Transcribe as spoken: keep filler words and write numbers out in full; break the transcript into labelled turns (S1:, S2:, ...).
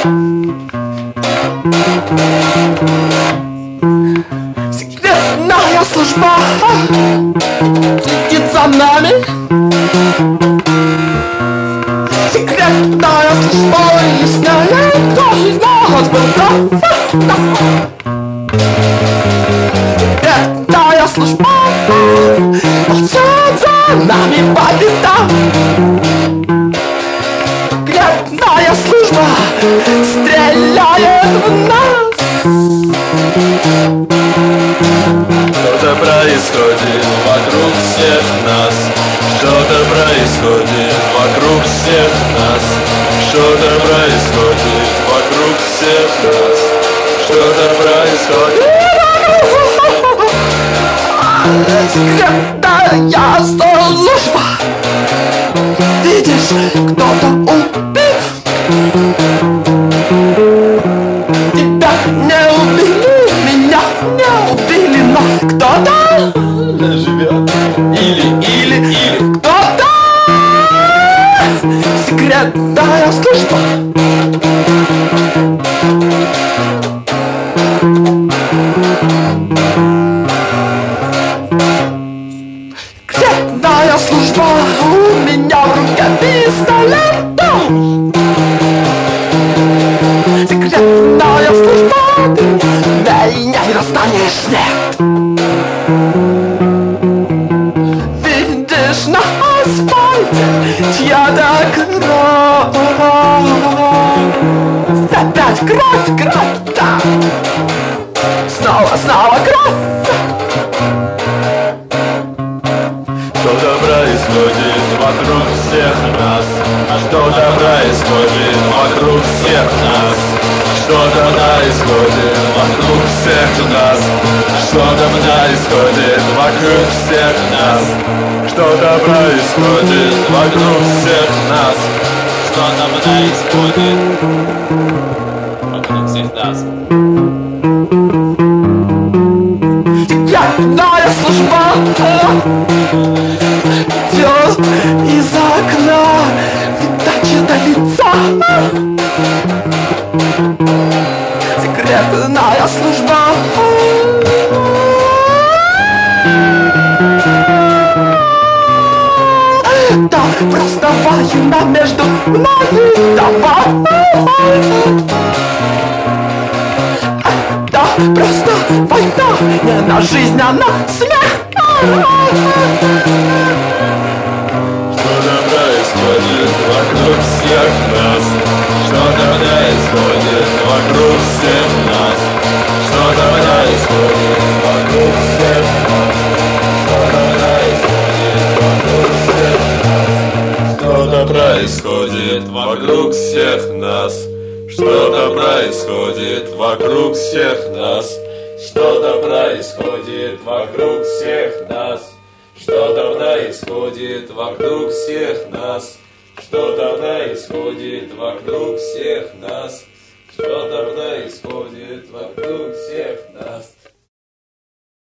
S1: Секретная служба следит за нами. Секретная служба выясняет, кто из нас был прав. Секретная служба молчит за нами по пятам. Секретная служба стреляет в нас.
S2: Что-то происходит вокруг всех нас. Что-то происходит вокруг всех нас. Что-то происходит вокруг всех нас. Что-то происходит.
S1: Секретная служба. Видишь, кто-то убит. Тебя не убили, меня не убили, но кто-то
S2: живет. Или, или, или
S1: кто-то. Секретная служба. Секретная служба, у меня в руке пистолет. Секретная служба, ты меня не достанешь, нет. Видишь на асфальте чья-то кровь. Опять кровь, кровь, да. Снова, снова кровь.
S2: что-то происходит вокруг всех нас. Что-то происходит вокруг всех нас. Что-то происходит вокруг всех нас. Что-то происходит вокруг всех нас. Что-то происходит вокруг всех нас. Что-то происходит вокруг всех нас.
S1: Секретная служба идет из окна, видать чьё-то лица. Секретная служба. Да, просто война между нами, давай. Да, просто война, не на жизнь, а на смерть.
S2: Что-то происходит вокруг всех нас. Что-то происходит вокруг всех нас. Что-то происходит вокруг всех нас. Что-то происходит вокруг всех нас. Что-то происходит вокруг всех нас. Что-то происходит вокруг всех нас. Что-то происходит вокруг всех нас. Что-то происходит вокруг всех нас. Что-то происходит вокруг всех нас.